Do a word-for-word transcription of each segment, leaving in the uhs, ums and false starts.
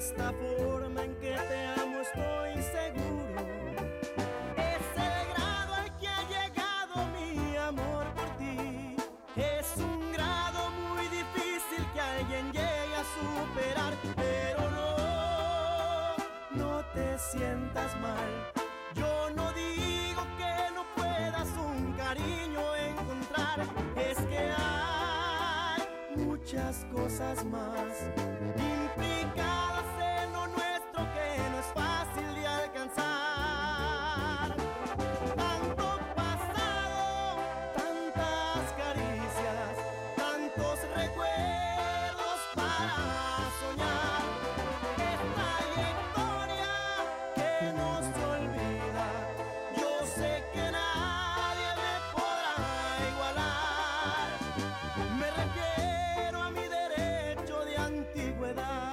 esta forma en que te amo estoy seguro. Es el grado al que ha llegado mi amor por ti. Es un grado muy difícil que alguien llegue a superar. Pero no, no te sientas mal. Yo no digo que no puedas un cariño encontrar. Es que hay muchas cosas más implicadas en lo nuestro que no es fácil de alcanzar. Tanto pasado, tantas caricias, tantos recuerdos para soñar. Esta trayectoria que no se olvida, yo sé que nadie me podrá igualar. Me refiero a mi derecho de antigüedad.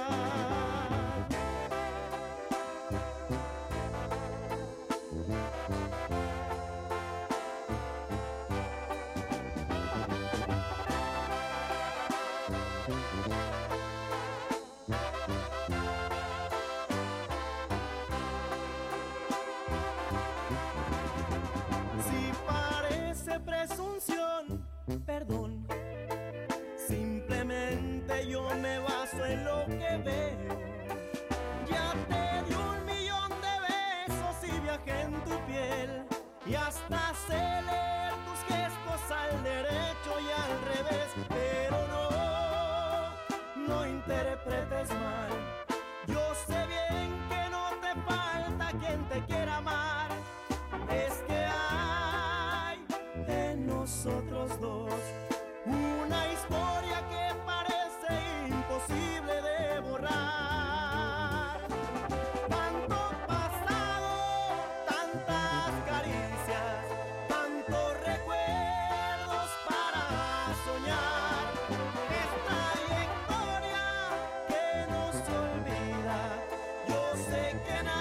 Si parece presunción, perdón. Simplemente yo me baso en lo que veo. Ya te di un millón de besos y viajé en tu piel. Y hasta sé leer tus gestos al derecho y al revés. Pero no, no interpretes mal. Yo sé bien que no te falta quien te quiera amar. Es que hay en nosotros dos una historia que parece imposible de borrar. Tanto pasado, tantas caricias, tantos recuerdos para soñar. Esta trayectoria que no se olvida, yo sé que nada